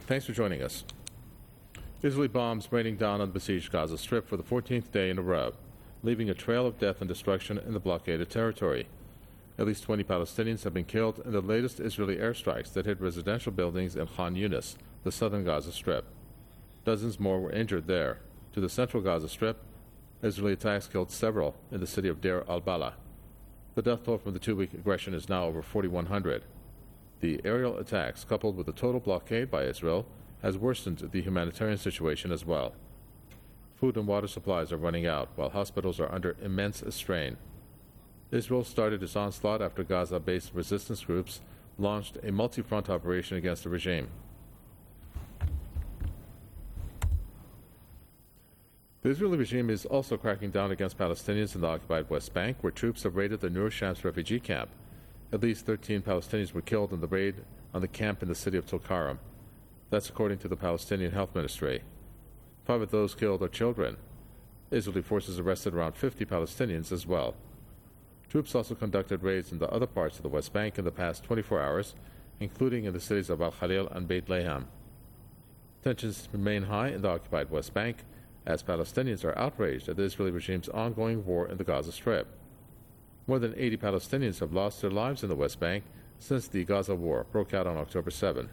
Thanks for joining us. Israeli bombs raining down on the besieged Gaza Strip for the 14th day in a row, leaving a trail of death and destruction in the blockaded territory. At least 20 Palestinians have been killed in the latest Israeli airstrikes that hit residential buildings in Khan Yunis, the southern Gaza Strip. Dozens more were injured there. To the central Gaza Strip, Israeli attacks killed several in the city of Deir al-Balah. The death toll from the two-week aggression is now over 4,100. The aerial attacks, coupled with the total blockade by Israel, has worsened the humanitarian situation as well. Food and water supplies are running out, while hospitals are under immense strain. Israel started its onslaught after Gaza-based resistance groups launched a multi-front operation against the regime. The Israeli regime is also cracking down against Palestinians in the occupied West Bank, where troops have raided the Nur Shams refugee camp. At least 13 Palestinians were killed in the raid on the camp in the city of Tulkarem. That's according to the Palestinian Health Ministry. 5 of those killed are children. Israeli forces arrested around 50 Palestinians as well. Troops also conducted raids in the other parts of the West Bank in the past 24 hours, including in the cities of Al-Khalil and Beit Laham. Tensions remain high in the occupied West Bank as Palestinians are outraged at the Israeli regime's ongoing war in the Gaza Strip. More than 80 Palestinians have lost their lives in the West Bank since the Gaza war broke out on October 7.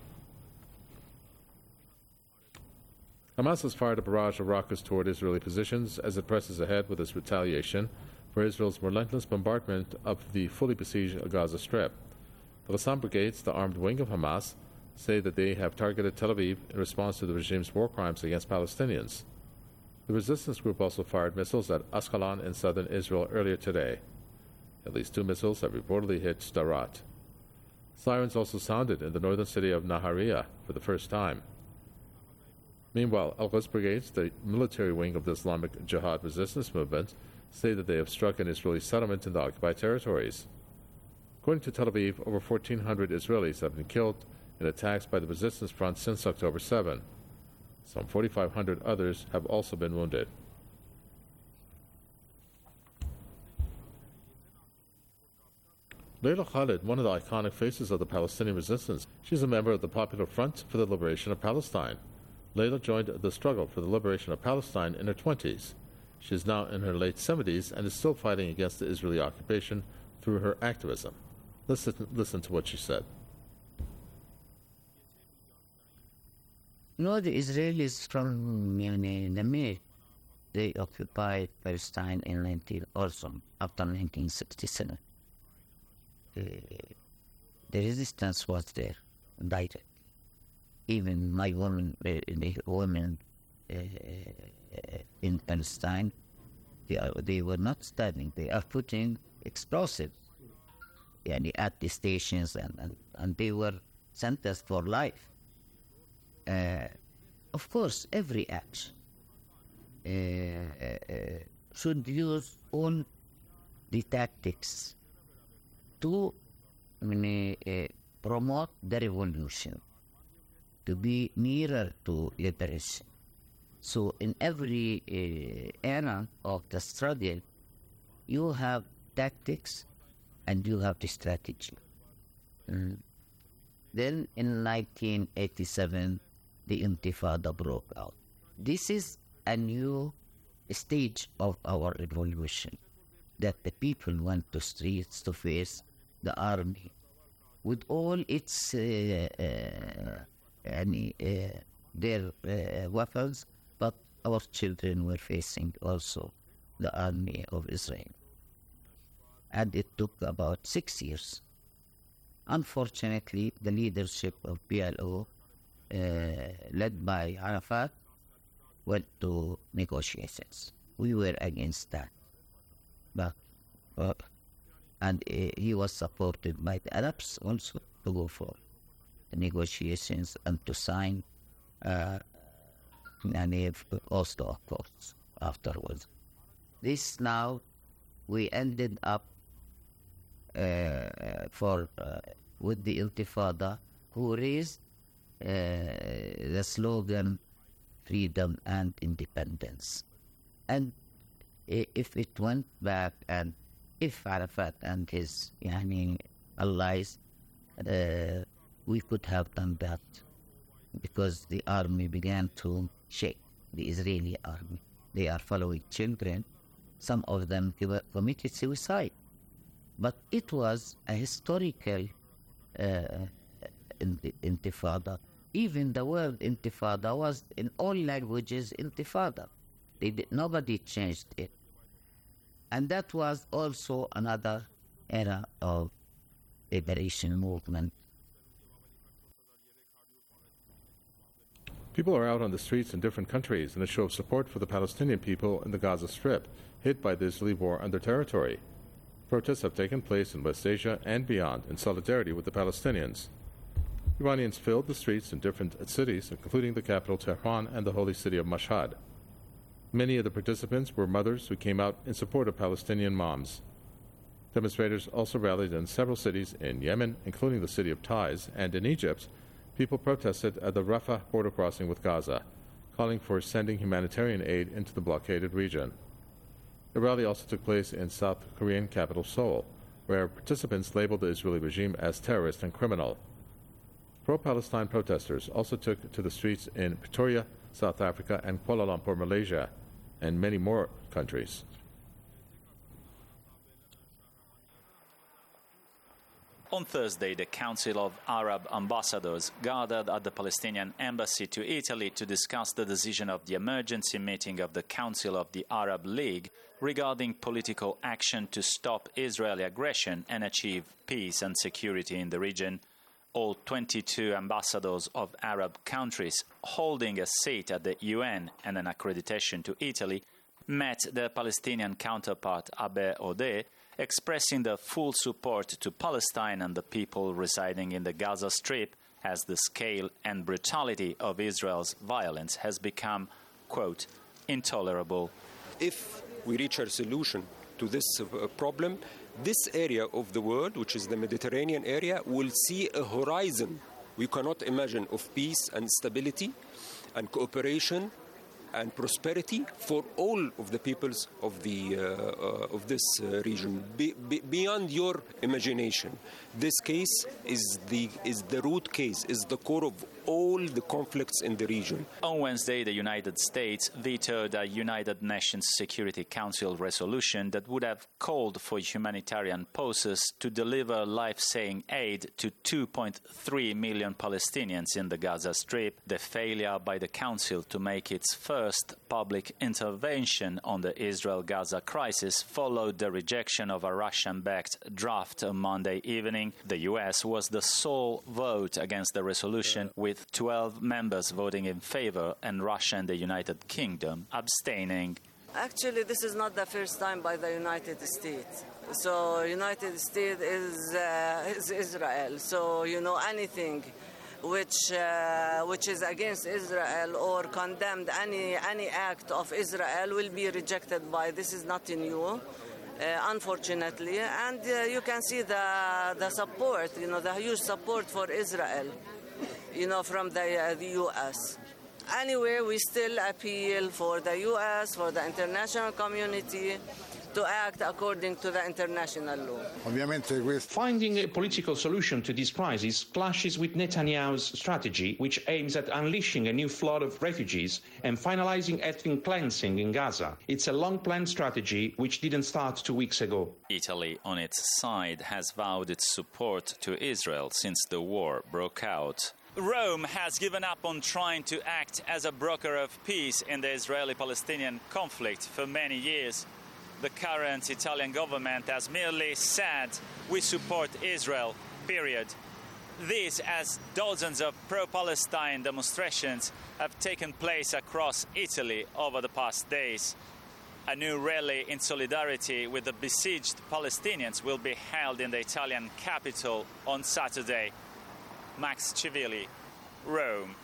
Hamas has fired a barrage of rockets toward Israeli positions as it presses ahead with its retaliation for Israel's relentless bombardment of the fully besieged Gaza Strip. The Qassam brigades, the armed wing of Hamas, say that they have targeted Tel Aviv in response to the regime's war crimes against Palestinians. The resistance group also fired missiles at Ascalon in southern Israel earlier today. At least 2 missiles have reportedly hit Sderot. Sirens also sounded in the northern city of Nahariya for the first time. Meanwhile, Al-Quds brigades, the military wing of the Islamic Jihad resistance movement, say that they have struck an Israeli settlement in the occupied territories. According to Tel Aviv, over 1,400 Israelis have been killed in attacks by the resistance front since October 7. Some 4,500 others have also been wounded. Layla Khalid, one of the iconic faces of the Palestinian resistance, she's a member of the Popular Front for the Liberation of Palestine. Layla joined the struggle for the liberation of Palestine in her 20s. She is now in her late 70s and is still fighting against the Israeli occupation through her activism. Listen to what she said. No, the Israelis from the minute they occupied Palestine in after 1967. The resistance was there, direct. Even my women, the women in Palestine, they were not standing. They are putting explosives at the stations, and they were sentenced for life. Of course, every action should use all the tactics to promote the revolution, to be nearer to liberation. So in every era of the struggle, you have tactics and you have the strategy. Then in 1987, the Intifada broke out. This is a new stage of our revolution, that the people went to streets to face the army with all its their weapons, but our children were facing also the army of Israel. And it took about 6 years. Unfortunately, the leadership of PLO, led by Arafat, went to negotiations. We were against that. And he was supported by the Arabs also to go for the negotiations and to sign Oslo Accords afterwards. This now, we ended up with the Intifada, who raised the slogan freedom and independence. And if it went back, and if Arafat and his allies, we could have done that because the army began to shake, the Israeli army. They are following children. Some of them committed suicide. But it was a historical intifada. Even the word intifada was in all languages intifada. Nobody changed it. And that was also another era of liberation movement. People are out on the streets in different countries in a show of support for the Palestinian people in the Gaza Strip, hit by the Israeli war on their territory. Protests have taken place in West Asia and beyond in solidarity with the Palestinians. Iranians filled the streets in different cities, including the capital Tehran and the holy city of Mashhad. Many of the participants were mothers who came out in support of Palestinian moms. Demonstrators also rallied in several cities in Yemen, including the city of Taiz, and in Egypt. People protested at the Rafah border crossing with Gaza, calling for sending humanitarian aid into the blockaded region. The rally also took place in South Korean capital Seoul, where participants labeled the Israeli regime as terrorist and criminal. Pro-Palestine protesters also took to the streets in Pretoria, South Africa, and Kuala Lumpur, Malaysia, and many more countries. On Thursday, the Council of Arab Ambassadors gathered at the Palestinian Embassy to Italy to discuss the decision of the emergency meeting of the Council of the Arab League regarding political action to stop Israeli aggression and achieve peace and security in the region. All 22 ambassadors of Arab countries holding a seat at the UN and an accreditation to Italy met their Palestinian counterpart Abeh Odeh, expressing their full support to Palestine and the people residing in the Gaza Strip as the scale and brutality of Israel's violence has become, quote, intolerable. If we reach a solution to this problem, this area of the world, which is the Mediterranean area, will see a horizon we cannot imagine of peace and stability and cooperation and prosperity for all of the peoples of this region, beyond your imagination. This case is the root case, is the core of all the conflicts in the region. On Wednesday, the United States vetoed a United Nations Security Council resolution that would have called for humanitarian pauses to deliver life-saving aid to 2.3 million Palestinians in the Gaza Strip. The failure by the Council to make its first public intervention on the Israel-Gaza crisis followed the rejection of a Russian-backed draft on Monday evening. The U.S. was the sole vote against the resolution, with 12 members voting in favor and Russia and the United Kingdom abstaining. Actually, this is not the first time by the United States. So, United States is Israel. So, anything which is against Israel or condemned any act of Israel will be rejected by. This is nothing new. Unfortunately, and you can see the support, the huge support for Israel, from the U.S. Anyway, we still appeal for the U.S., for the international community, to act according to the international law. Finding a political solution to this crisis clashes with Netanyahu's strategy, which aims at unleashing a new flood of refugees and finalizing ethnic cleansing in Gaza. It's a long-planned strategy which didn't start 2 weeks ago. Italy, on its side, has vowed its support to Israel since the war broke out. Rome has given up on trying to act as a broker of peace in the Israeli-Palestinian conflict for many years. The current Italian government has merely said, we support Israel, period. This as dozens of pro-Palestine demonstrations have taken place across Italy over the past days. A new rally in solidarity with the besieged Palestinians will be held in the Italian capital on Saturday. Max Civilli, Rome.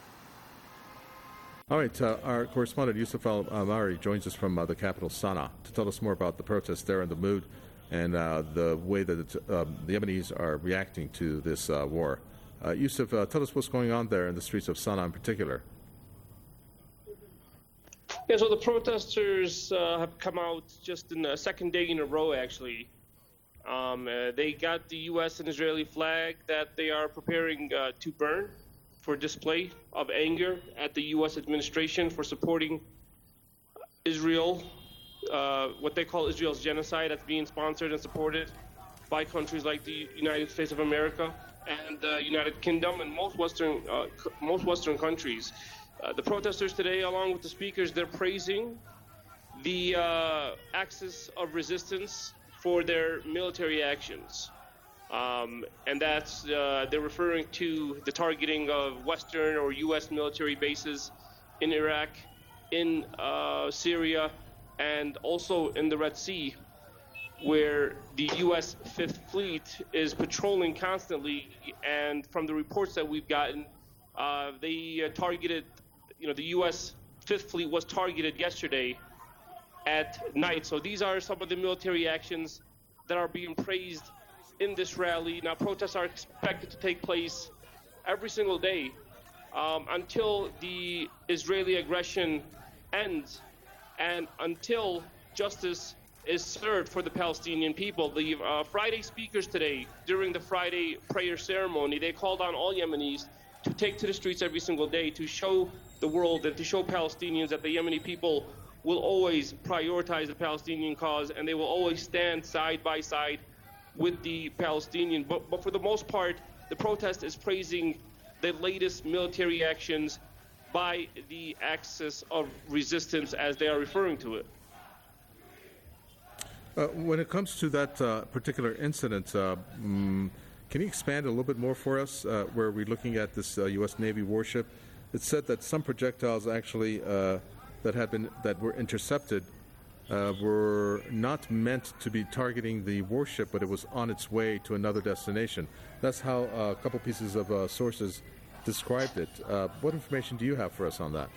All right, our correspondent Yusuf Al-Amari joins us from the capital, Sana'a, to tell us more about the protests there and the mood and the way that the Yemenis are reacting to this war. Yusuf, tell us what's going on there in the streets of Sana'a in particular. Yeah, so the protesters have come out just in the second day in a row, actually. They got the U.S. and Israeli flag that they are preparing to burn. for display of anger at the U.S. administration for supporting Israel, what they call Israel's genocide, that's being sponsored and supported by countries like the United States of America and the United Kingdom and most Western countries. The protesters today, along with the speakers, they're praising the axis of resistance for their military actions. And that's, they're referring to the targeting of Western or U.S. military bases in Iraq, in Syria, and also in the Red Sea, where the U.S. Fifth Fleet is patrolling constantly. And from the reports that we've gotten, they targeted, the U.S. Fifth Fleet was targeted yesterday at night. So these are some of the military actions that are being praised in this rally. Now, protests are expected to take place every single day until the Israeli aggression ends and until justice is served for the Palestinian people. The Friday speakers today, during the Friday prayer ceremony, they called on all Yemenis to take to the streets every single day to show the world and to show Palestinians that the Yemeni people will always prioritize the Palestinian cause and they will always stand side by side with the Palestinian. But for the most part, the protest is praising the latest military actions by the axis of resistance, as they are referring to it. When it comes to that particular incident, can you expand a little bit more for us, where we're looking at this U.S. Navy warship? It said that some projectiles actually that were intercepted were not meant to be targeting the warship, but it was on its way to another destination. That's how a couple pieces of sources described it. What information do you have for us on that?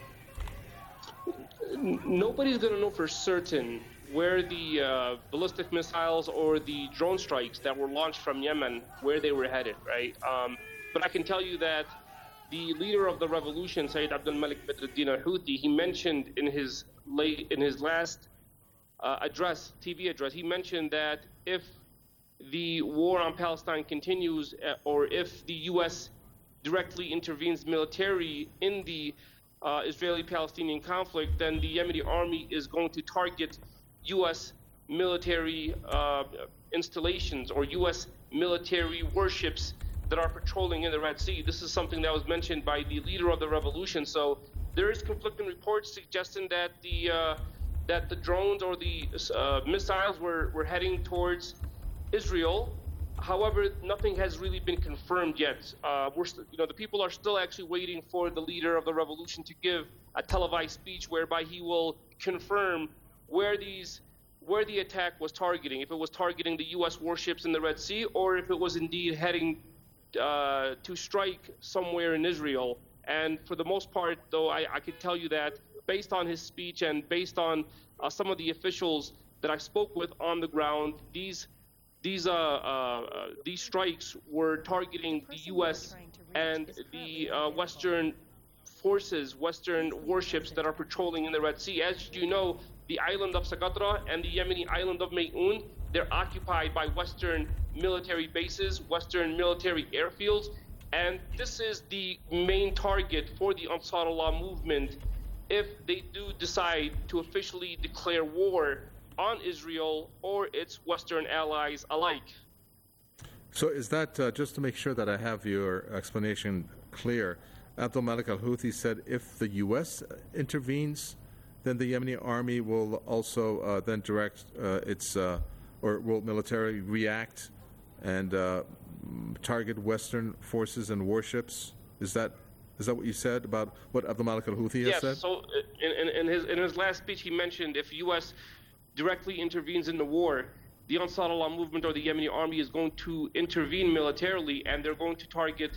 Nobody's going to know for certain where the ballistic missiles or the drone strikes that were launched from Yemen, where they were headed, right? But I can tell you that the leader of the revolution, Sayyid Abdul Malik Badruddin al-Houthi, he mentioned in his last TV address, he mentioned that if the war on Palestine continues, or if the U.S. directly intervenes militarily in the Israeli-Palestinian conflict, then the Yemeni army is going to target U.S. military installations or U.S. military warships that are patrolling in the Red Sea. This is something that was mentioned by the leader of the revolution. So there is conflicting reports suggesting that the drones or the missiles were heading towards Israel. However, nothing has really been confirmed yet. The people are still actually waiting for the leader of the revolution to give a televised speech whereby he will confirm where the attack was targeting, if it was targeting the U.S. warships in the Red Sea, or if it was indeed heading to strike somewhere in Israel. And for the most part, though, I could tell you that based on his speech and based on some of the officials that I spoke with on the ground, these strikes were targeting the U.S. and the Western forces, Western warships that are patrolling in the Red Sea. As you know, the island of Socotra and the Yemeni island of Mayun, they're occupied by Western military bases, Western military airfields, and this is the main target for the Ansarullah movement if they do decide to officially declare war on Israel or its Western allies alike. So is that, just to make sure that I have your explanation clear, Abdul Malik al-Houthi said if the U.S. intervenes, then the Yemeni army will also then direct or will militarily react and target Western forces and warships? Is that what you said about what Abdul Malik al-Houthi has said? Yes, so in his last speech he mentioned if U.S. directly intervenes in the war, the Ansarullah movement or the Yemeni army is going to intervene militarily, and they're going to target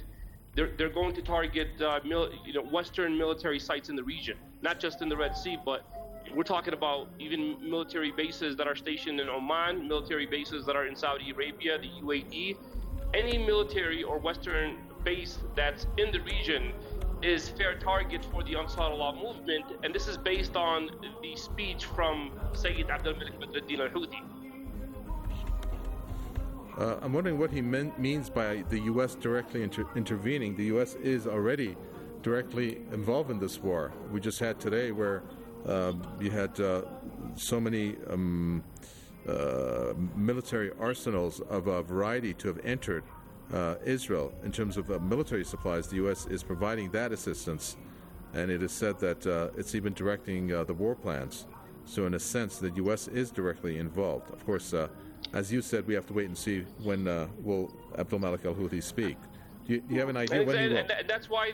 Western military sites in the region, not just in the Red Sea, but we're talking about even military bases that are stationed in Oman, military bases that are in Saudi Arabia, the UAE. Any military or Western base that's in the region is fair target for the Ansarullah movement, and this is based on the speech from Sayyid Abdul Malik Badruddin al-Houthi. I'm wondering what he means by the U.S. directly intervening. The U.S. is already directly involved in this war. We just had today where you had so many military arsenals of a variety to have entered Israel. In terms of military supplies, the U.S. is providing that assistance, and it is said that it's even directing the war plans. So in a sense, the U.S. is directly involved. Of course, as you said, we have to wait and see when will Abdul Malik al-Houthi speak. Do you have an idea when he will? That's why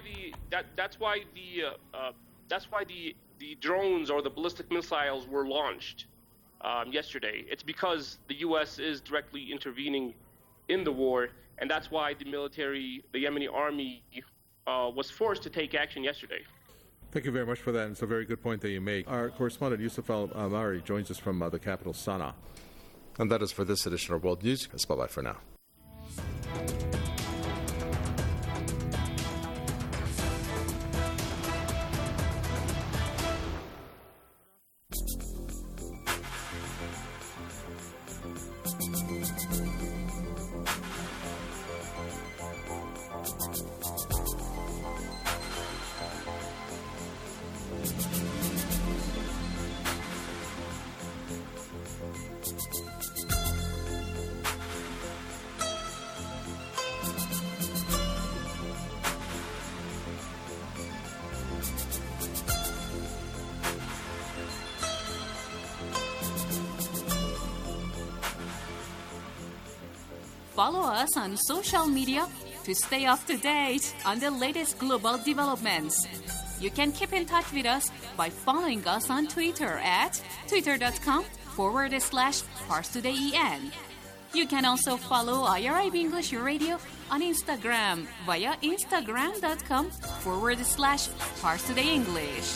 the drones or the ballistic missiles were launched yesterday. It's because the U.S. is directly intervening in the war, and that's why the Yemeni army was forced to take action yesterday. Thank you very much for that. It's a very good point that you make. Our correspondent Yusuf Al-Amari joins us from the capital, Sana'a. And that is for this edition of World News. Spotlight for now. Follow us on social media to stay up to date on the latest global developments. You can keep in touch with us by following us on Twitter at twitter.com/ParsTodayEN. You can also follow IRIB English Radio on Instagram via instagram.com/ParsTodayEnglish.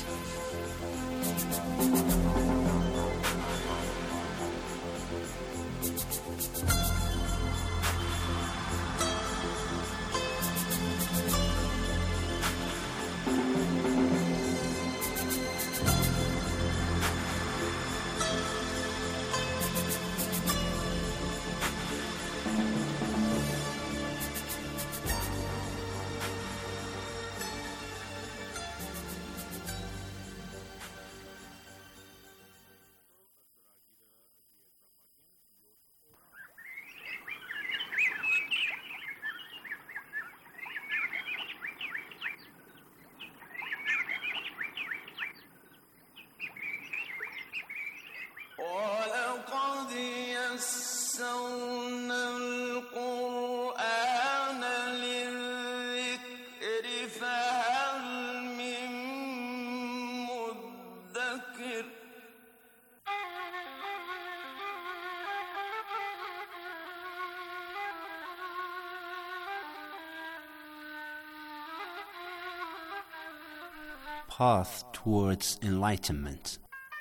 ولقد يسرنا القرآن للذكر فهل من مدكر Path towards enlightenment.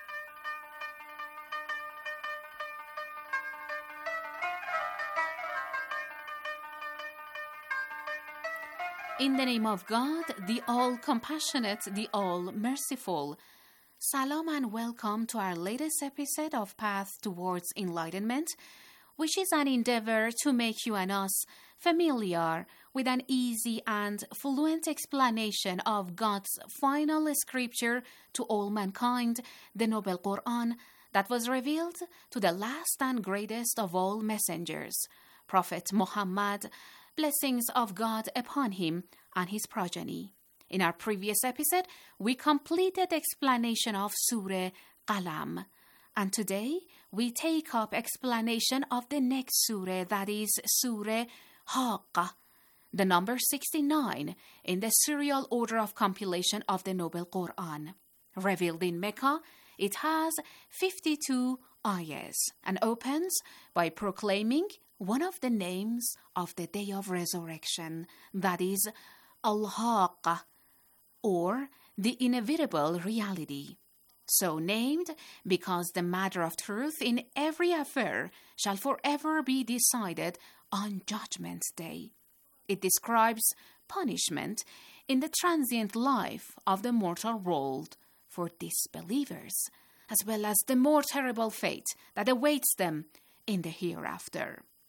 In the name of God, the all-compassionate, the all-merciful. Salam and welcome to our latest episode of Path Towards Enlightenment, which is an endeavor to make you and us familiar with an easy and fluent explanation of God's final scripture to all mankind, the Noble Quran, that was revealed to the last and greatest of all messengers, Prophet Muhammad, blessings of God upon him and his progeny. In our previous episode, we completed explanation of Surah Qalam, and today we take up explanation of the next surah, that is Surah Haqqah, the number 69 in the serial order of compilation of the Noble Quran. Revealed in Mecca, it has 52 ayahs and opens by proclaiming one of the names of the Day of Resurrection, that is Al-Haqqah, or the inevitable reality. So named because the matter of truth in every affair shall forever be decided on Judgment Day. It describes punishment in the transient life of the mortal world for disbelievers, as well as the more terrible fate that awaits them in the hereafter.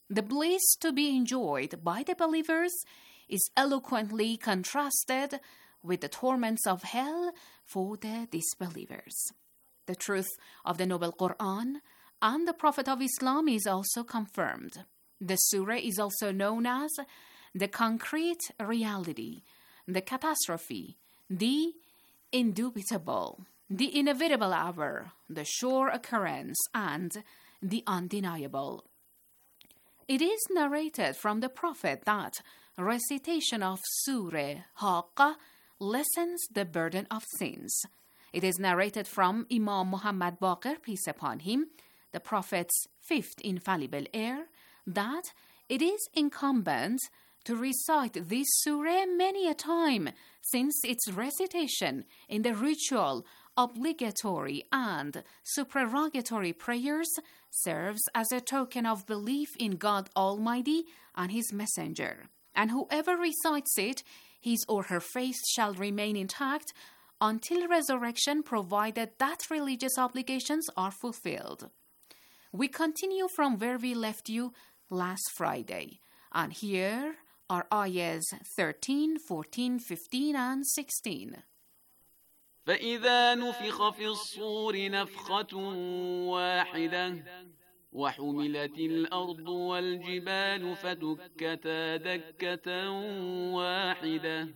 The bliss to be enjoyed by the believers is eloquently contrasted with the torments of hell for the disbelievers. The truth of the Noble Quran and the Prophet of Islam is also confirmed. The surah is also known as the concrete reality, the catastrophe, the indubitable, the inevitable hour, the sure occurrence, and the undeniable. It is narrated from the Prophet that recitation of Surah Haqqa lessens the burden of sins. It is narrated from Imam Muhammad Baqir, peace upon him, the Prophet's fifth infallible heir, that it is incumbent to recite this surah many a time, since its recitation in the ritual, obligatory, and supererogatory prayers serves as a token of belief in God Almighty and His Messenger. And whoever recites it, his or her faith shall remain intact until resurrection, provided that religious obligations are fulfilled. We continue from where we left you last Friday, and here are ayahs 13, 14, 15, and 16. فإذا نفخ في الصور نفخة واحدة وحملت الأرض والجبال فدكتا دكة واحدة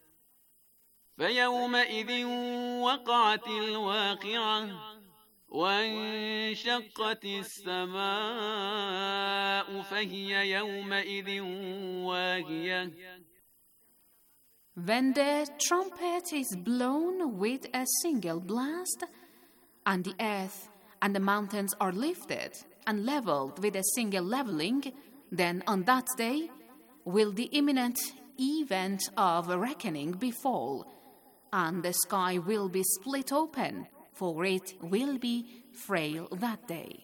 فيومئذ وقعت الواقعة وانشقت السماء فهي يومئذ واهية. When the trumpet is blown with a single blast, and the earth and the mountains are lifted and leveled with a single leveling, then on that day will the imminent event of reckoning befall, and the sky will be split open, for it will be frail that day.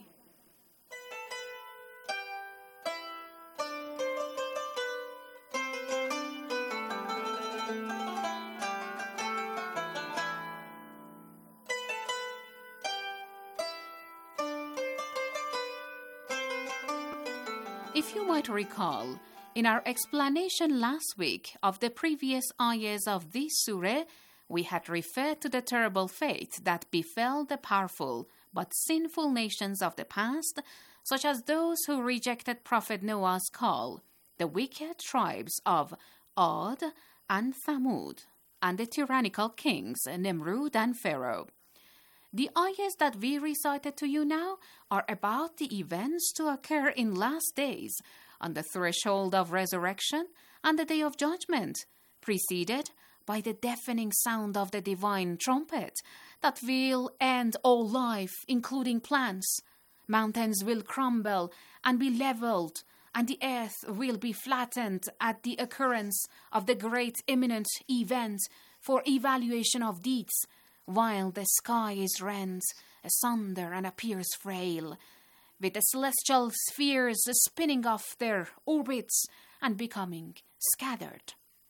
If you might recall, in our explanation last week of the previous ayahs of this surah, we had referred to the terrible fate that befell the powerful but sinful nations of the past, such as those who rejected Prophet Noah's call, the wicked tribes of Ad and Thamud, and the tyrannical kings Nimrud and Pharaoh. The ayahs that we recited to you now are about the events to occur in last days, on the threshold of resurrection and the day of judgment, preceded by the deafening sound of the divine trumpet that will end all life, including plants. Mountains will crumble and be leveled, and the earth will be flattened at the occurrence of the great imminent event for evaluation of deeds, while the sky is rent asunder and appears frail, with the celestial spheres spinning off their orbits and becoming scattered.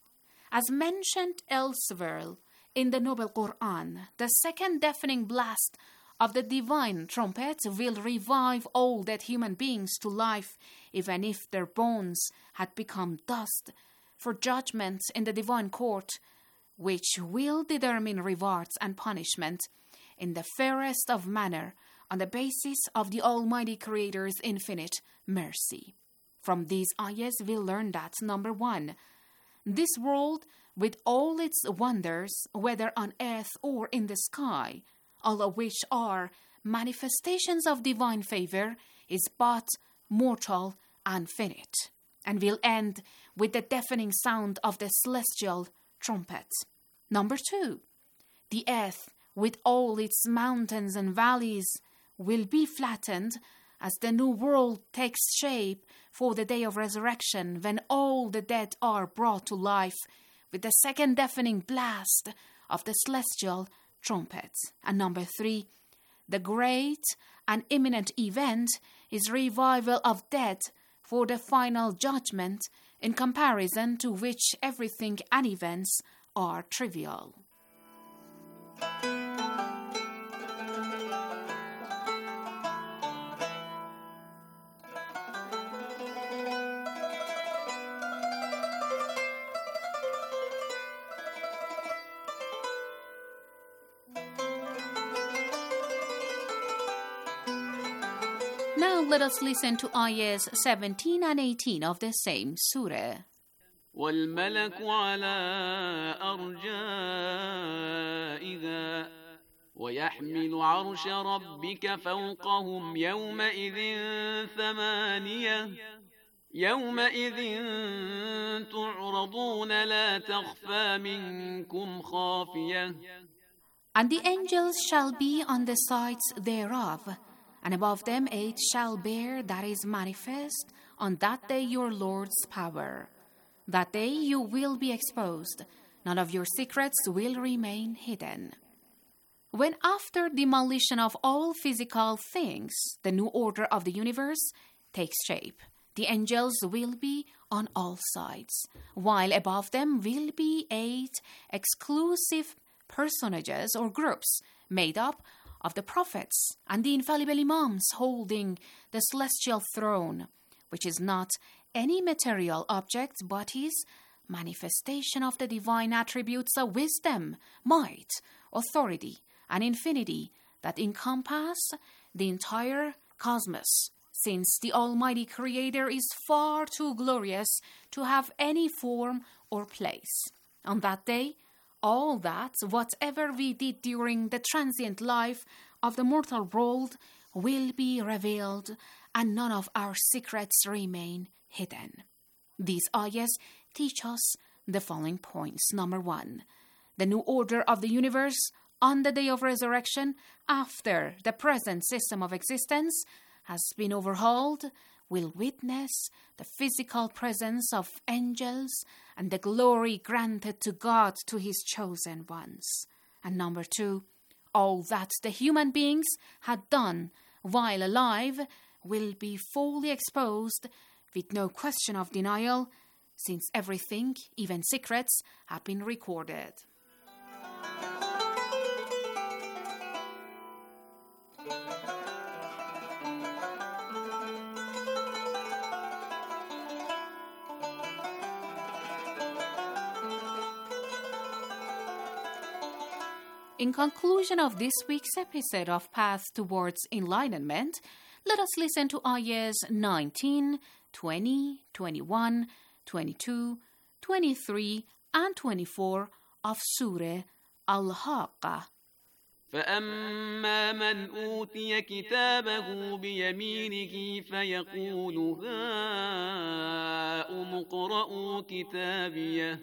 As mentioned elsewhere in the Noble Quran, the second deafening blast of the divine trumpet will revive all dead human beings to life, even if their bones had become dust, for judgment in the divine court, which will determine rewards and punishment in the fairest of manner on the basis of the Almighty Creator's infinite mercy. From these ayahs we learn that, number 1, this world with all its wonders, whether on earth or in the sky, all of which are manifestations of divine favor, is but mortal and finite, and will end with the deafening sound of the celestial trumpet. Number 2, the earth with all its mountains and valleys will be flattened as the new world takes shape for the day of resurrection, when all the dead are brought to life with the second deafening blast of the celestial trumpet. And number 3, the great and imminent event is revival of dead for the final judgment, in comparison to which everything and events are trivial. Now let us listen to ayahs 17 and 18 of the same surah. والملك على أرجائها ويحمل عرش ربك فوقهم يومئذ ثمانية يومئذ تعرضون لا تخفى منكم خافية. And the angels shall be on the sides thereof, and above them 8 shall bear that is manifest on that day your Lord's power. That day you will be exposed, none of your secrets will remain hidden. When after demolition of all physical things, the new order of the universe takes shape, the angels will be on all sides, while above them will be 8 exclusive personages or groups made up of the prophets and the infallible imams holding the celestial throne, which is not any material object but is manifestation of the divine attributes of wisdom, might, authority, and infinity that encompass the entire cosmos, since the Almighty Creator is far too glorious to have any form or place. On that day, all that, whatever we did during the transient life of the mortal world, will be revealed, and none of our secrets remain hidden. These ayahs teach us the following points. Number 1, the new order of the universe on the day of resurrection, after the present system of existence has been overhauled, will witness the physical presence of angels and the glory granted to God to his chosen ones. And number 2, all that the human beings had done while alive will be fully exposed with no question of denial, since everything, even secrets, have been recorded. In conclusion of this week's episode of Path Towards Enlightenment, let us listen to ayahs 19, 20, 21, 22, 23, and 24 of Surah Al-Haqqah. فأما من أوتي كتابه بيمينه فيقول هاؤم اقرءوا كتابيه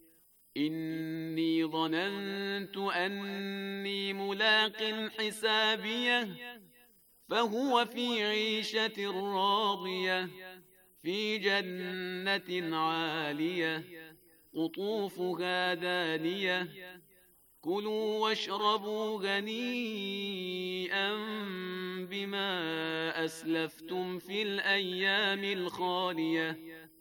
إني ظننت أني ملاق حسابيه فهو في عيشة راضية في جنة عالية قطوفها دانية كلوا واشربوا هنيئا بما أسلفتم في الأيام الخالية.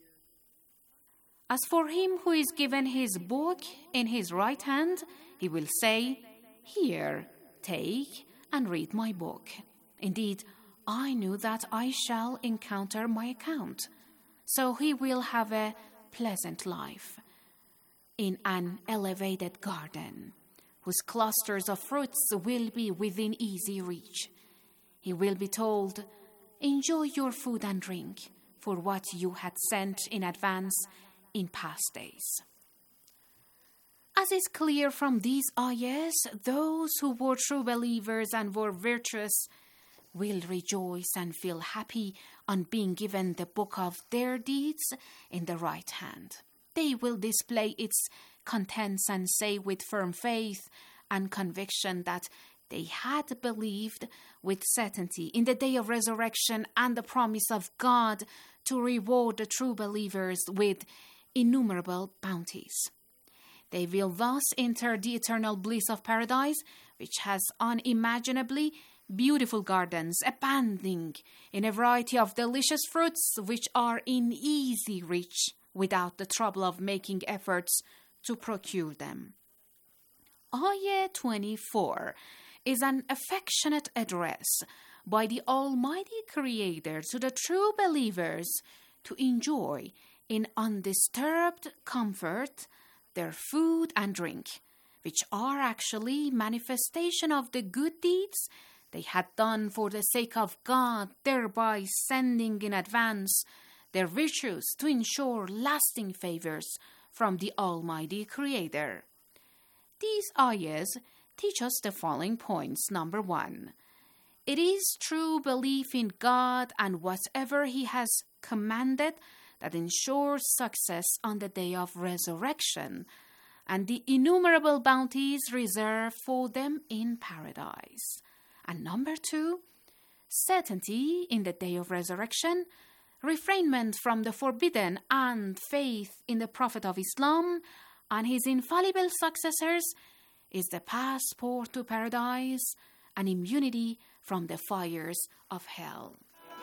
As for him who is given his book in his right hand, he will say, Here, take and read my book. Indeed, I knew that I shall encounter my account. So he will have a pleasant life in an elevated garden, whose clusters of fruits will be within easy reach. He will be told, Enjoy your food and drink for what you had sent in advance in past days. As is clear from these ayahs, those who were true believers and were virtuous will rejoice and feel happy on being given the book of their deeds in the right hand. They will display its contents and say with firm faith and conviction that they had believed with certainty in the day of resurrection and the promise of God to reward the true believers with innumerable bounties. They will thus enter the eternal bliss of paradise, which has unimaginably beautiful gardens abounding in a variety of delicious fruits which are in easy reach without the trouble of making efforts to procure them. Ayah 24 is an affectionate address by the Almighty Creator to the true believers to enjoy in undisturbed comfort their food and drink, which are actually manifestation of the good deeds they had done for the sake of God, thereby sending in advance their virtues to ensure lasting favors from the Almighty Creator. These ayahs teach us the following points. Number 1, it is true belief in God and whatever He has commanded that ensures success on the day of resurrection and the innumerable bounties reserved for them in paradise. And number 2, certainty in the day of resurrection, refrainment from the forbidden, and faith in the Prophet of Islam and his infallible successors is the passport to paradise and immunity from the fires of hell.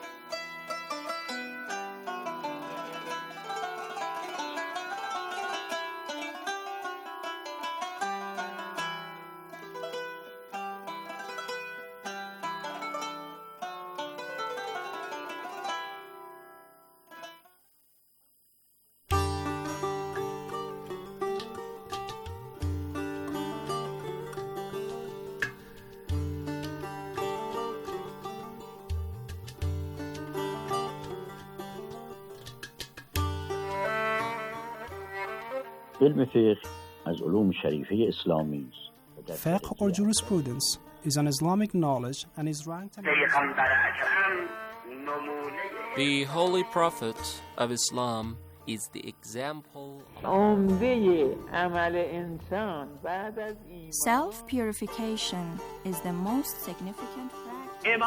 علم فقه از علوم شریفه اسلامی است. Fiqh or jurisprudence is an Islamic knowledge and is ranked The Holy Prophet of Islam is the example. Self-purification is the most significant practice.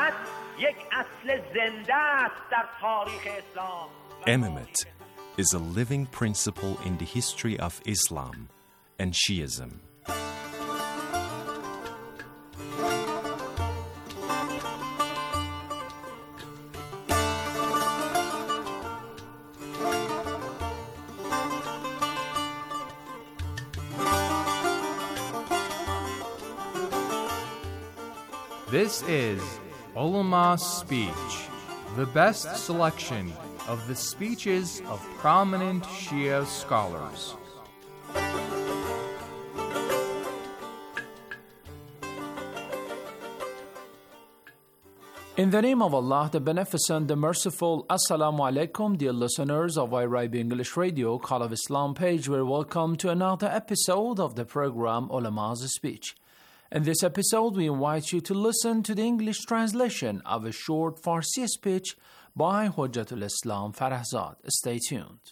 Imamate is a living principle in the history of Islam and Shiism. This is Ulama Speech, the best selection of the speeches of prominent Shia scholars. In the name of Allah, the Beneficent, the Merciful, Assalamu alaikum, dear listeners of IRIB English Radio, Call of Islam page, we're welcome to another episode of the program Ulama's Speech. In this episode, we invite you to listen to the English translation of a short Farsi speech by Hujjatul Islam Farahzad. Stay tuned.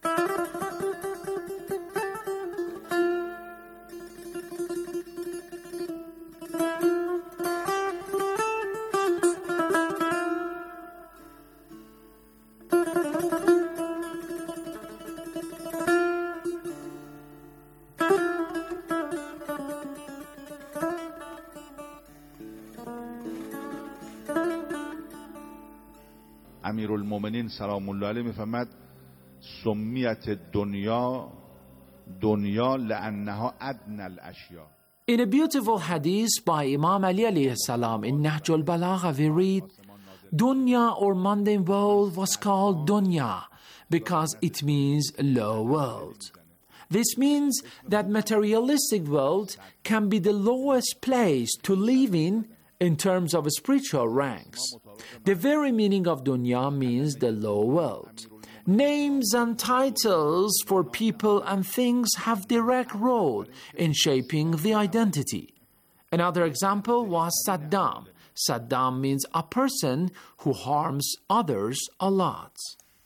امیرالمومنین سلام الله علیه میفهمد سمیت دنیا لانها ادنى الاشیاء. In a beautiful hadith by Imam Ali alayhi salam in Nahj al-Balagha we read, Dunya or mundane world was called Dunya because it means low world. This means that materialistic world can be the lowest place to live in terms of spiritual ranks. The very meaning of dunya means the low world. Names and titles for people and things have direct role in shaping the identity. Another example was Saddam. Saddam means a person who harms others a lot.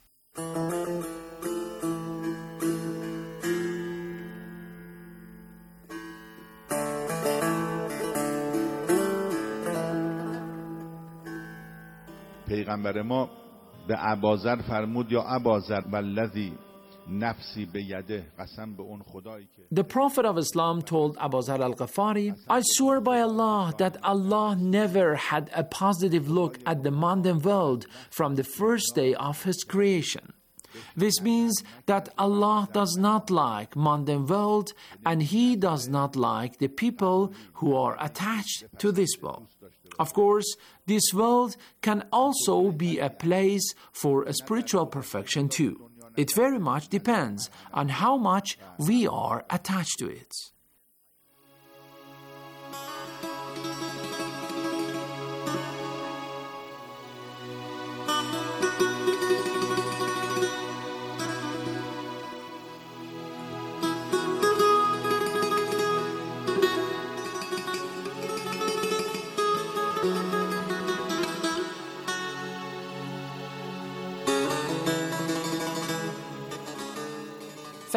پیغمبر ما به اباذر فرمود یا اباذر والذی نفسی بیده قسم به اون خدایی که The Prophet of Islam told Abu Zar al-Ghafari, I swear by Allah that Allah never had a positive look at the mundane world from the first day of His creation. This means that Allah does not like mundane world and He does not like the people who are attached to this world. Of course, this world can also be a place for a spiritual perfection too. It very much depends on how much we are attached to it.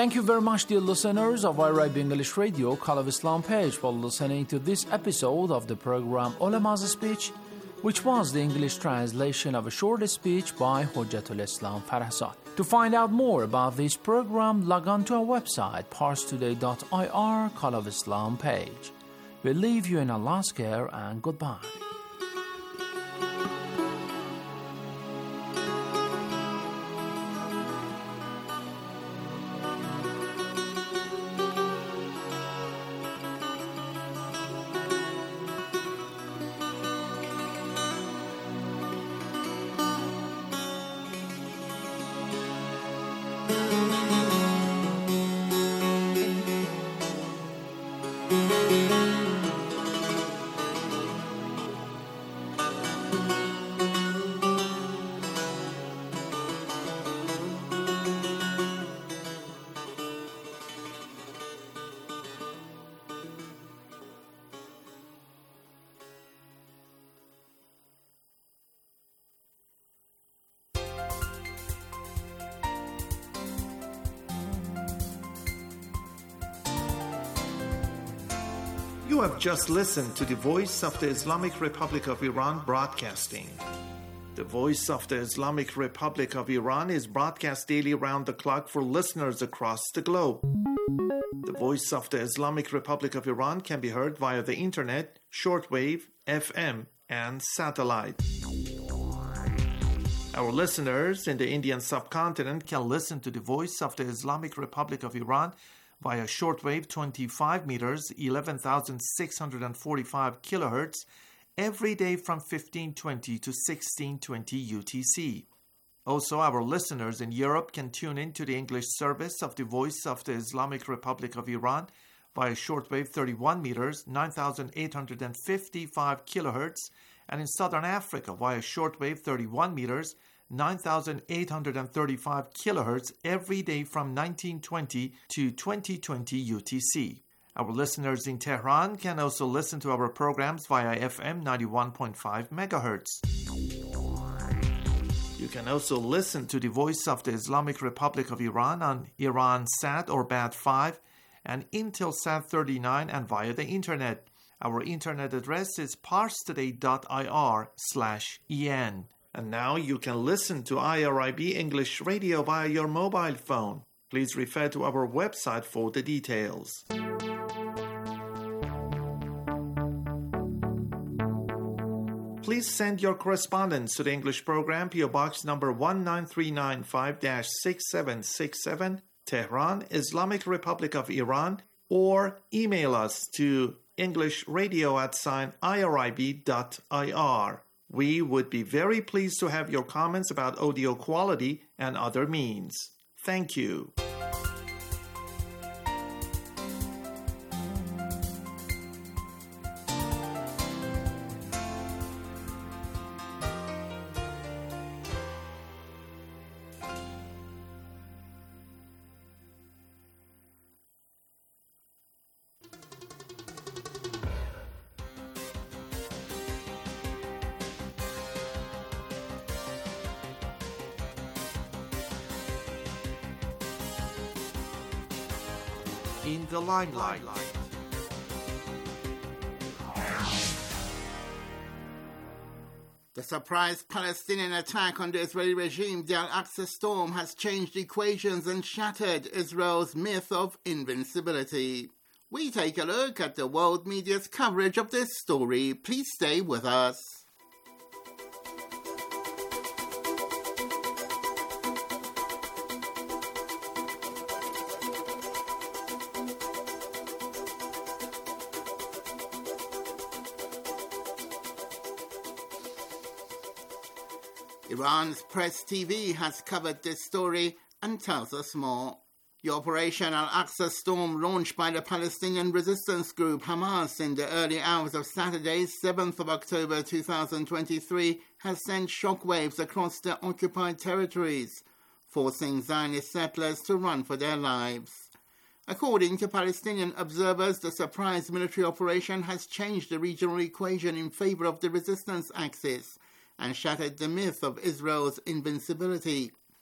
Thank you very much, dear listeners of IRIB English Radio, Call of Islam page, for listening to this episode of the program Ulama's Speech, which was the English translation of a short speech by Hujjatul Islam Farhasad. To find out more about this program, log on to our website, parstoday.ir, Call of Islam page. We leave you in Allah's care and goodbye. You have just listened to the Voice of the Islamic Republic of Iran broadcasting. The Voice of the Islamic Republic of Iran is broadcast daily round the clock for listeners across the globe. The Voice of the Islamic Republic of Iran can be heard via the internet, shortwave, FM, and satellite. Our listeners in the Indian subcontinent can listen to the Voice of the Islamic Republic of Iran via shortwave 25 meters, 11,645 kilohertz, every day from 1520 to 1620 UTC. Also, our listeners in Europe can tune in to the English service of the Voice of the Islamic Republic of Iran via shortwave 31 meters, 9,855 kilohertz, and in Southern Africa via shortwave 31 meters, 9,835 kilohertz every day from 1920 to 2020 UTC. Our listeners in Tehran can also listen to our programs via FM 91.5 megahertz. You can also listen to the Voice of the Islamic Republic of Iran on Iransat or Bat5 and Intelsat 39 and via the internet. Our internet address is parstoday.ir/en. And now you can listen to IRIB English Radio via your mobile phone. Please refer to our website for the details. Please send your correspondence to the English program, PO Box number 19395-6767, Tehran, Islamic Republic of Iran, or email us to englishradio@irib.ir. We would be very pleased to have your comments about audio quality and other means. Thank you. In the limelight. The surprise Palestinian attack on the Israeli regime, the Al-Aqsa Storm, has changed equations and shattered Israel's myth of invincibility. We take a look at the world media's coverage of this story. Please stay with us. Iran's Press TV has covered this story and tells us more. The Operation Al-Aqsa Storm, launched by the Palestinian resistance group Hamas in the early hours of Saturday, 7th of October 2023, has sent shockwaves across the occupied territories, forcing Zionist settlers to run for their lives. According to Palestinian observers, the surprise military operation has changed the regional equation in favor of the resistance axis and shattered the myth of Israel's invincibility.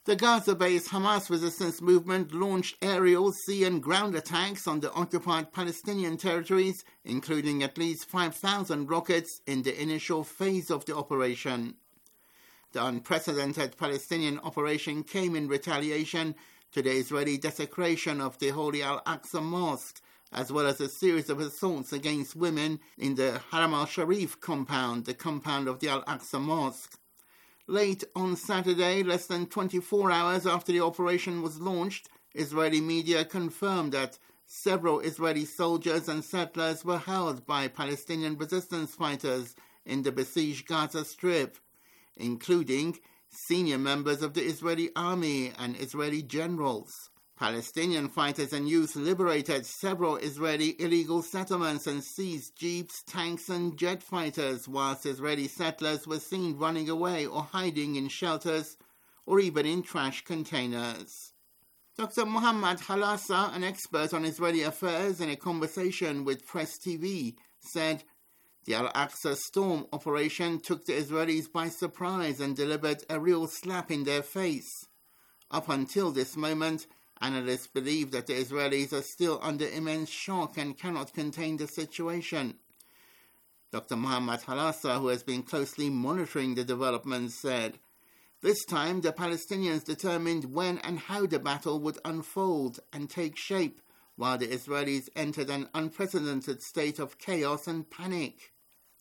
The Gaza-based Hamas resistance movement launched aerial, sea and ground attacks on the occupied Palestinian territories, including at least 5,000 rockets in the initial phase of the operation. The unprecedented Palestinian operation came in retaliation to the Israeli desecration of the Holy Al-Aqsa Mosque, as well as a series of assaults against women in the Haram al-Sharif compound, the compound of the Al-Aqsa Mosque. Late on Saturday, less than 24 hours after the operation was launched, Israeli media confirmed that several Israeli soldiers and settlers were held by Palestinian resistance fighters in the besieged Gaza Strip, including senior members of the Israeli army and Israeli generals. Palestinian fighters and youth liberated several Israeli illegal settlements and seized jeeps, tanks and jet fighters, whilst Israeli settlers were seen running away or hiding in shelters or even in trash containers. Dr. Muhammad Halassa, an expert on Israeli affairs, in a conversation with Press TV, said the Al-Aqsa Storm operation took the Israelis by surprise and delivered a real slap in their face. Up until this moment, analysts believe that the Israelis are still under immense shock and cannot contain the situation. Dr. Muhammad Halassa, who has been closely monitoring the developments, said, "This time the Palestinians determined when and how the battle would unfold and take shape, while the Israelis entered an unprecedented state of chaos and panic.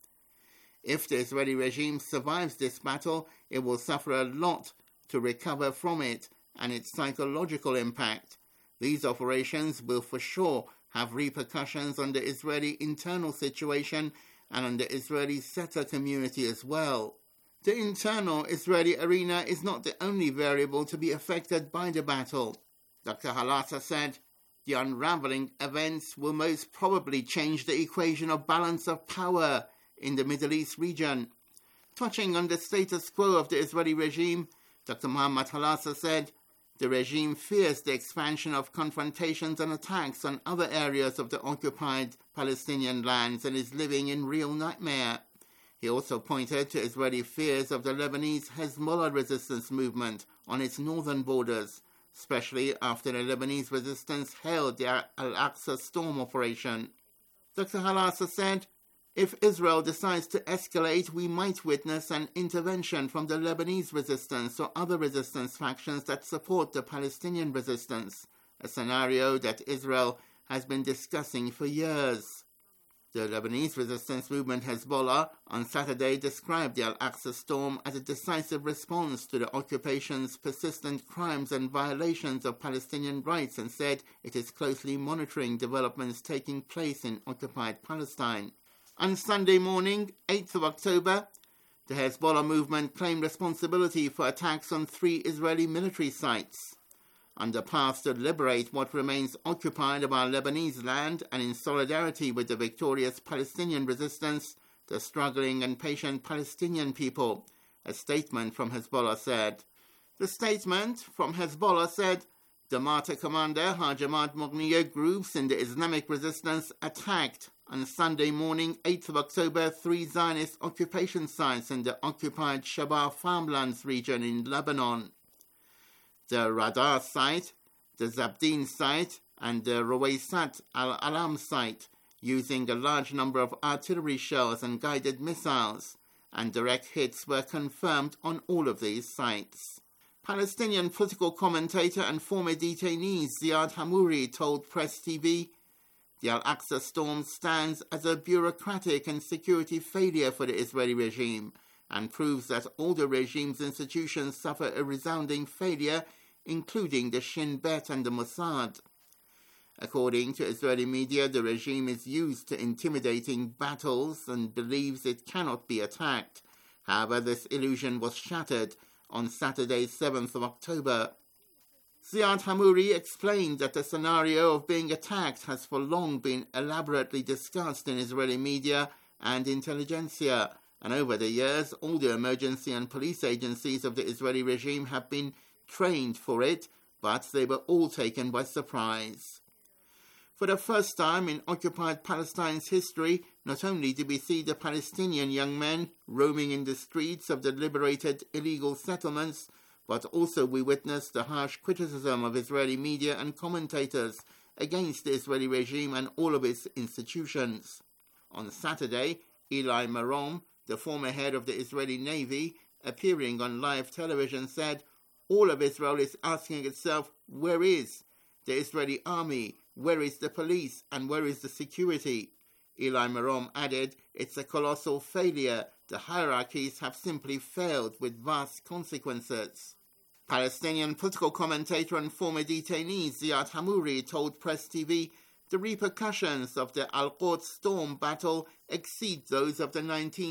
If the Israeli regime survives this battle, it will suffer a lot to recover from it and its psychological impact. These operations will for sure have repercussions on the Israeli internal situation and on the Israeli settler community as well. The internal Israeli arena is not the only variable to be affected by the battle." Dr. Halassa said, "The unraveling events will most probably change the equation of balance of power in the Middle East region." Touching on the status quo of the Israeli regime, Dr. Muhammad Halassa said, "The regime fears the expansion of confrontations and attacks on other areas of the occupied Palestinian lands and is living in real nightmare." He also pointed to Israeli fears of the Lebanese Hezbollah resistance movement on its northern borders, especially after the Lebanese resistance hailed the Al-Aqsa Storm operation. Dr. Halassa said, "If Israel decides to escalate, we might witness an intervention from the Lebanese resistance or other resistance factions that support the Palestinian resistance, a scenario that Israel has been discussing for years." The Lebanese resistance movement Hezbollah on Saturday described the Al-Aqsa Storm as a decisive response to the occupation's persistent crimes and violations of Palestinian rights and said it is closely monitoring developments taking place in occupied Palestine. On Sunday morning, 8th of October, the Hezbollah movement claimed responsibility for attacks on 3 Israeli military sites. On the path to liberate what remains occupied of our Lebanese land and in solidarity with the victorious Palestinian resistance, the struggling and patient Palestinian people, a statement from Hezbollah said. The statement from Hezbollah said, "The martyr commander Hajj-Ahmad Mughniya groups in the Islamic resistance attacked on Sunday morning, 8th of October, 3 Zionist occupation sites in the occupied Shabaa farmlands region in Lebanon. The Radar site, the Zabdin site, and the Rawaysat al-Alam site, using a large number of artillery shells and guided missiles, and direct hits were confirmed on all of these sites." Palestinian political commentator and former detainee Ziad Hamouri told Press TV, "The Al-Aqsa Storm stands as a bureaucratic and security failure for the Israeli regime and proves that all the regime's institutions suffer a resounding failure, including the Shin Bet and the Mossad." According to Israeli media, the regime is used to intimidating battles and believes it cannot be attacked. However, this illusion was shattered on Saturday, 7th of October. Ziad Hamouri explained that the scenario of being attacked has for long been elaborately discussed in Israeli media and intelligentsia, and over the years, all the emergency and police agencies of the Israeli regime have been trained for it, but they were all taken by surprise. For the first time in occupied Palestine's history, not only did we see the Palestinian young men roaming in the streets of the liberated illegal settlements, but also we witnessed the harsh criticism of Israeli media and commentators against the Israeli regime and all of its institutions. On Saturday, Eli Marom, the former head of the Israeli Navy, appearing on live television, said, "All of Israel is asking itself, where is the Israeli army? Where is the police? And where is the security?" Eli Marom added, "It's a colossal failure. The hierarchies have simply failed with vast consequences." Palestinian political commentator and former detainee Ziad Hamouri told Press TV the repercussions of the Al-Quds storm battle exceed those of the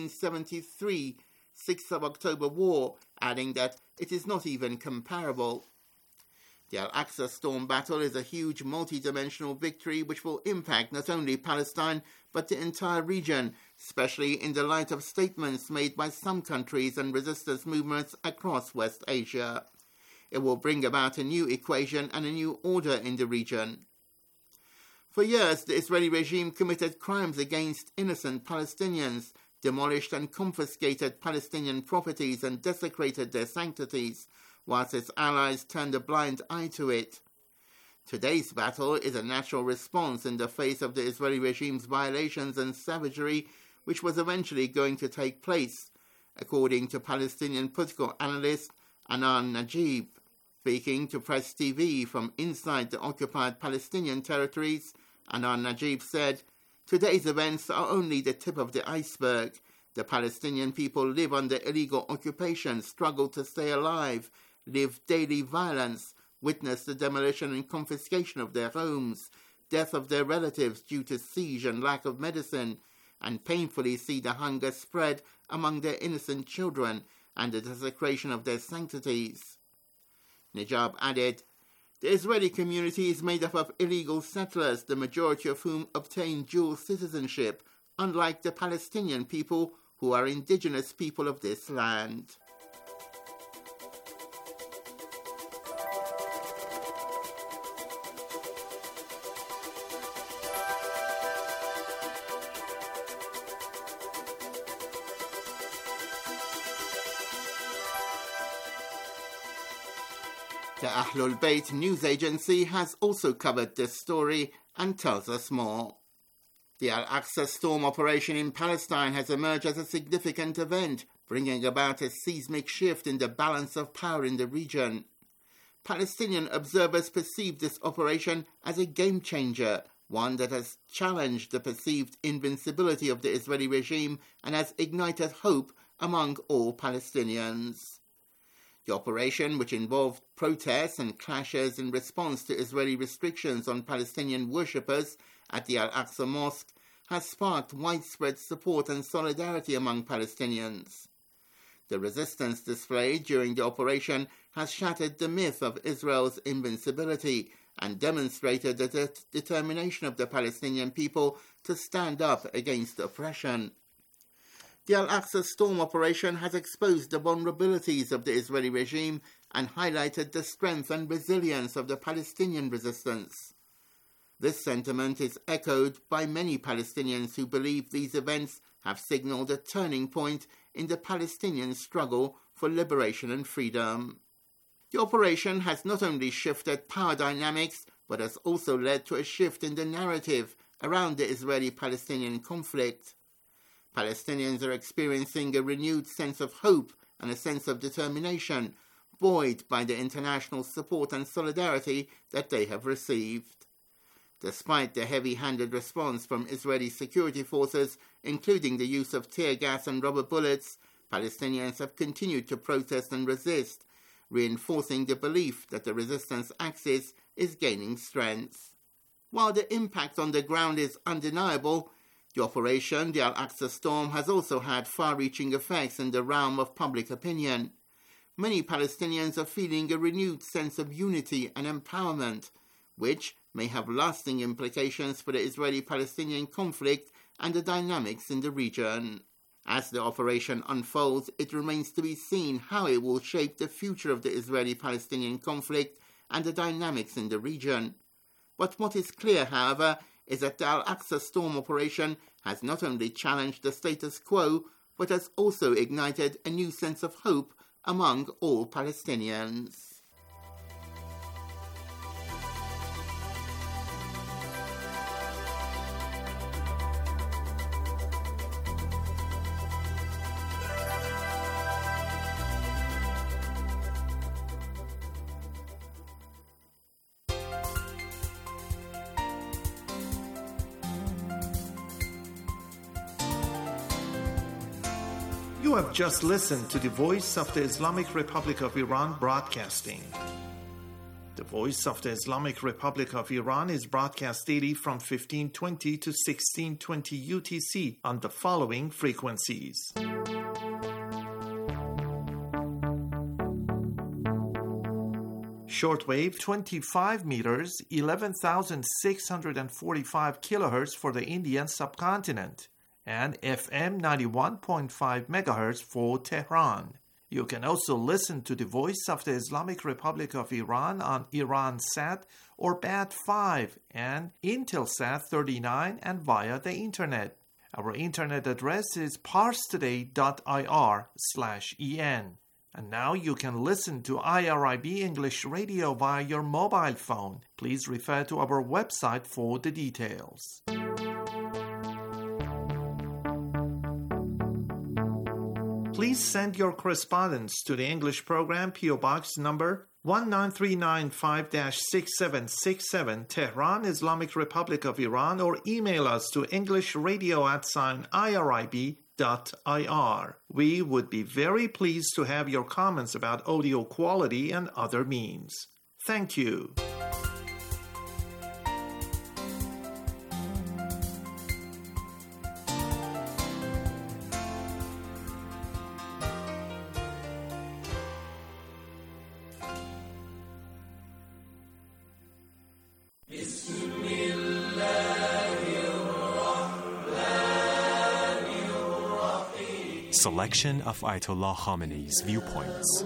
1973 6th of October war, adding that it is not even comparable. The Al-Aqsa storm battle is a huge multi-dimensional victory which will impact not only Palestine but the entire region, especially in the light of statements made by some countries and resistance movements across West Asia. It will bring about a new equation and a new order in the region. For years, the Israeli regime committed crimes against innocent Palestinians, demolished and confiscated Palestinian properties and desecrated their sanctities, whilst its allies turned a blind eye to it. Today's battle is a natural response in the face of the Israeli regime's violations and savagery, which was eventually going to take place, according to Palestinian political analyst Anan Najib. Speaking to Press TV from inside the occupied Palestinian territories, Anan Najib said, "Today's events are only the tip of the iceberg. The Palestinian people live under illegal occupation, struggle to stay alive, live daily violence, witness the demolition and confiscation of their homes, death of their relatives due to siege and lack of medicine, and painfully see the hunger spread among their innocent children and the desecration of their sanctities." Najib added, "The Israeli community is made up of illegal settlers, the majority of whom obtain dual citizenship, unlike the Palestinian people who are indigenous people of this land." The Ahlul Bayt news agency has also covered this story and tells us more. The Al-Aqsa storm operation in Palestine has emerged as a significant event, bringing about a seismic shift in the balance of power in the region. Palestinian observers perceive this operation as a game-changer, one that has challenged the perceived invincibility of the Israeli regime and has ignited hope among all Palestinians. The operation, which involved protests and clashes in response to Israeli restrictions on Palestinian worshippers at the Al-Aqsa Mosque, has sparked widespread support and solidarity among Palestinians. The resistance displayed during the operation has shattered the myth of Israel's invincibility and demonstrated the determination of the Palestinian people to stand up against oppression. The Al-Aqsa storm operation has exposed the vulnerabilities of the Israeli regime and highlighted the strength and resilience of the Palestinian resistance. This sentiment is echoed by many Palestinians who believe these events have signaled a turning point in the Palestinian struggle for liberation and freedom. The operation has not only shifted power dynamics, but has also led to a shift in the narrative around the Israeli-Palestinian conflict. Palestinians are experiencing a renewed sense of hope and a sense of determination, buoyed by the international support and solidarity that they have received. Despite the heavy-handed response from Israeli security forces, including the use of tear gas and rubber bullets, Palestinians have continued to protest and resist, reinforcing the belief that the resistance axis is gaining strength. While the impact on the ground is undeniable, the operation, the Al-Aqsa storm, has also had far-reaching effects in the realm of public opinion. Many Palestinians are feeling a renewed sense of unity and empowerment, which may have lasting implications for the Israeli-Palestinian conflict and the dynamics in the region. As the operation unfolds, it remains to be seen how it will shape the future of the Israeli-Palestinian conflict and the dynamics in the region. But what is clear, however, is that the Al-Aqsa storm operation has not only challenged the status quo, but has also ignited a new sense of hope among all Palestinians. You have just listened to the Voice of the Islamic Republic of Iran broadcasting. The Voice of the Islamic Republic of Iran is broadcast daily from 1520 to 1620 UTC on the following frequencies. Shortwave 25 meters, 11,645 kilohertz for the Indian subcontinent, and FM 91.5 MHz for Tehran. You can also listen to the Voice of the Islamic Republic of Iran on Iransat or BAT5 and Intelsat 39 and via the Internet. Our Internet address is parstoday.ir/en. And now you can listen to IRIB English Radio via your mobile phone. Please refer to our website for the details. Please send your correspondence to the English program, P.O. Box number 19395-6767, Tehran, Islamic Republic of Iran, or email us to englishradio@irib.ir. We would be very pleased to have your comments about audio quality and other means. Thank you. Selection of Ayatollah Khamenei's viewpoints.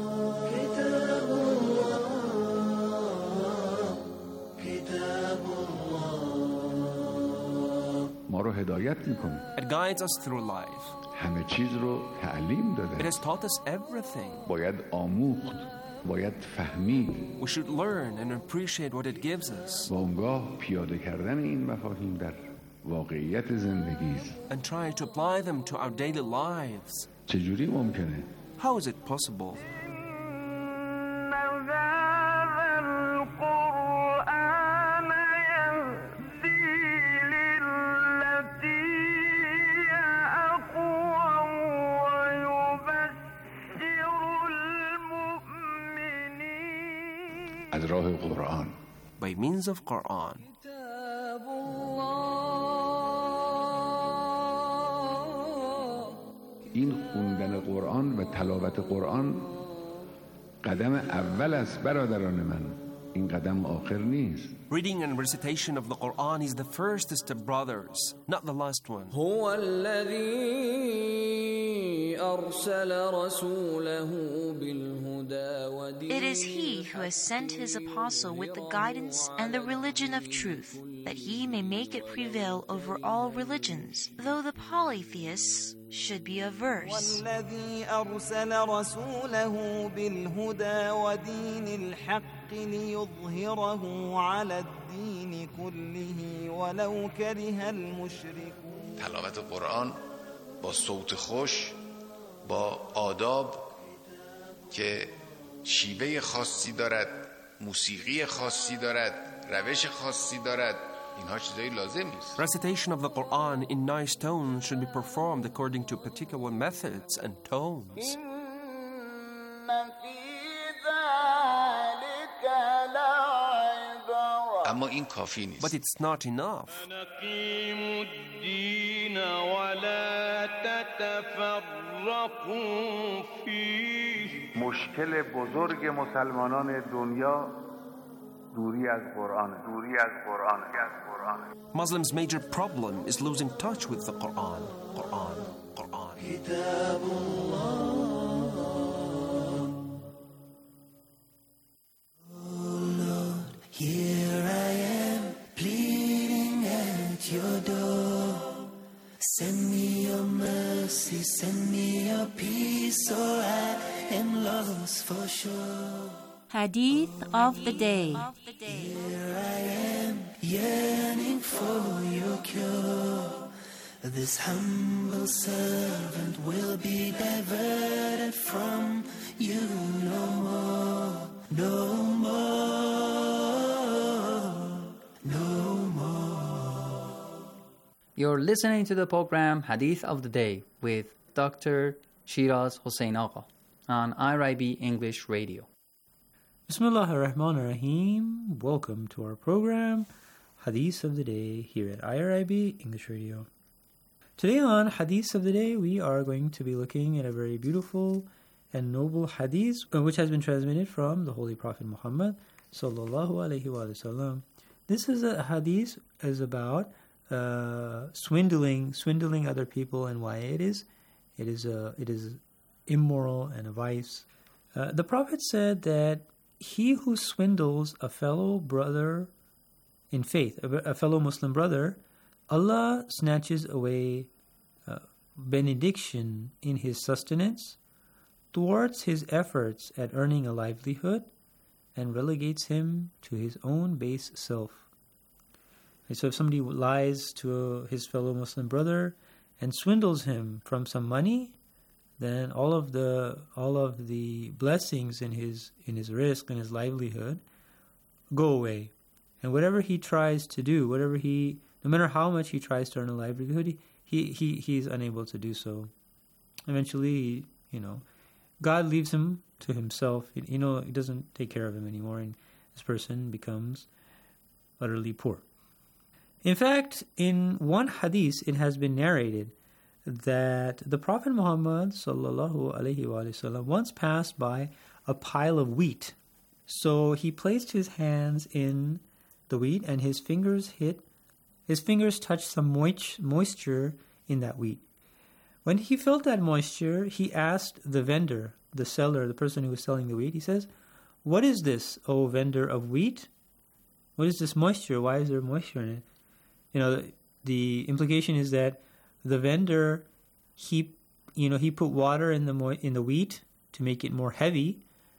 It guides us through life. It has taught us everything. We should learn and appreciate what it gives us. And try to apply them to our daily lives. How is it possible? By means of Quran. این خوندن قرآن و تلاوت قرآن قدم اول است برادران من. این قدم آخر نیست. Reading and recitation of the Quran is the first step, brothers, not the last one. هو الذي أرسل رسوله بالهدى ودين. It is He who has sent His apostle with the guidance and the religion of truth, that He may make it prevail over all religions, though the polytheists should be averse. والذي أرسل رسوله بالهدى ودين الحق ليظهره على الدين كله ولو كره المشركون. تلاوت قرآن با صوت خوش، با آداب که شیوه خاصی دارد، موسیقی خاصی دارد، روش خاصی دارد، اینها چیزایی لازم نیست. Recitation of the Quran in nice tones should be performed according to particular methods and tones. اما این کافی نیست. But it's not enough. مشکل بزرگ مسلمانان دنیا دوری از قرآن. Muslims' major problem is losing touch with the Quran. Here I am, pleading at your door. Send me your mercy, send me your peace, or I am lost for sure. Hadith of the Day. Here I am, yearning for your cure. This humble servant will be diverted from you no more, no more, no more. You're listening to the program Hadith of the Day with Dr. Shiraz Hossein Agha on IRIB English Radio. Bismillah ar-Rahman ar-Rahim. Welcome to our program Hadith of the Day here at IRIB English Radio. Today on Hadith of the Day, we are going to be looking at a very beautiful and noble hadith which has been transmitted from the Holy Prophet Muhammad sallallahu alaihi wasallam. This is a hadith is about swindling other people and why it is immoral and a vice. The Prophet said that he who swindles a fellow brother in faith, a fellow Muslim brother, Allah snatches away benediction in his sustenance, thwarts his efforts at earning a livelihood, and relegates him to his own base self. And so if somebody lies to his fellow Muslim brother and swindles him from some money, then all of the blessings in his risk and his livelihood go away. And whatever he tries to do, no matter how much he tries to earn a livelihood, he's unable to do so. Eventually, God leaves him to himself. He doesn't take care of him anymore, and this person becomes utterly poor. In fact, in one hadith, it has been narrated that the Prophet Muhammad sallallahu alaihi wasallam once passed by a pile of wheat. So he placed his hands in the wheat, and his fingers touched some moisture in that wheat. When he felt that moisture, he asked the vendor, the seller, the person who was selling the wheat, he says, "What is this, O vendor of wheat? What is this moisture? Why is there moisture in it?" The implication is that the vendor, he put water in the wheat to make it more heavy,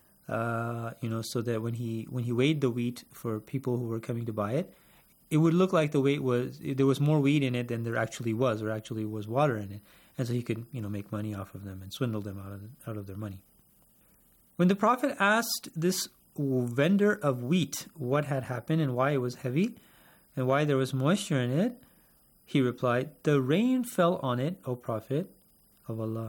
so that when he weighed the wheat for people who were coming to buy it, it would look like there was more wheat in it than there actually was, or actually was water in it, and so he could make money off of them and swindle them out of their money. When the Prophet asked this vendor of wheat what had happened and why it was heavy and why there was moisture in it, he replied, "The rain fell on it, O Prophet of Allah."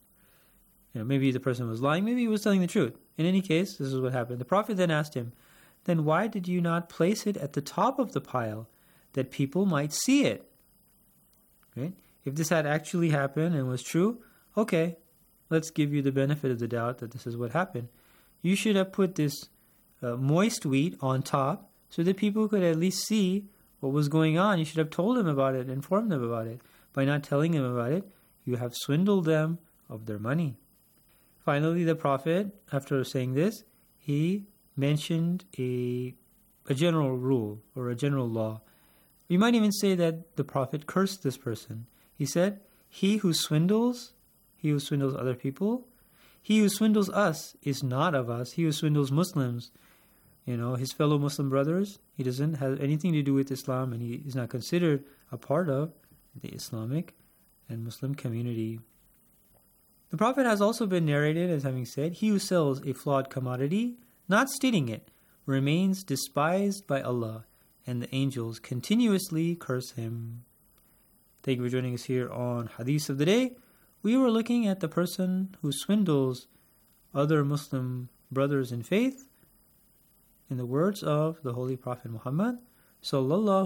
Maybe the person was lying, maybe he was telling the truth. In any case, this is what happened. The Prophet then asked him, "Then why did you not place it at the top of the pile, that people might see it?" Right? If this had actually happened and was true, okay, let's give you the benefit of the doubt that this is what happened. You should have put this moist wheat on top so that people could at least see what was going on. You should have told them about it, informed them about it. By not telling them about it, you have swindled them of their money. Finally, the Prophet, after saying this, he mentioned a general rule or a general law. You might even say that the Prophet cursed this person. He said, he who swindles other people, he who swindles us is not of us. He who swindles Muslims, his fellow Muslim brothers, he doesn't have anything to do with Islam, and he is not considered a part of the Islamic and Muslim community. The Prophet has also been narrated as having said, "He who sells a flawed commodity, not stating it, remains despised by Allah, and the angels continuously curse him." Thank you for joining us here on Hadith of the Day. We were looking at the person who swindles other Muslim brothers in faith, in the words of the Holy Prophet Muhammad sallallahu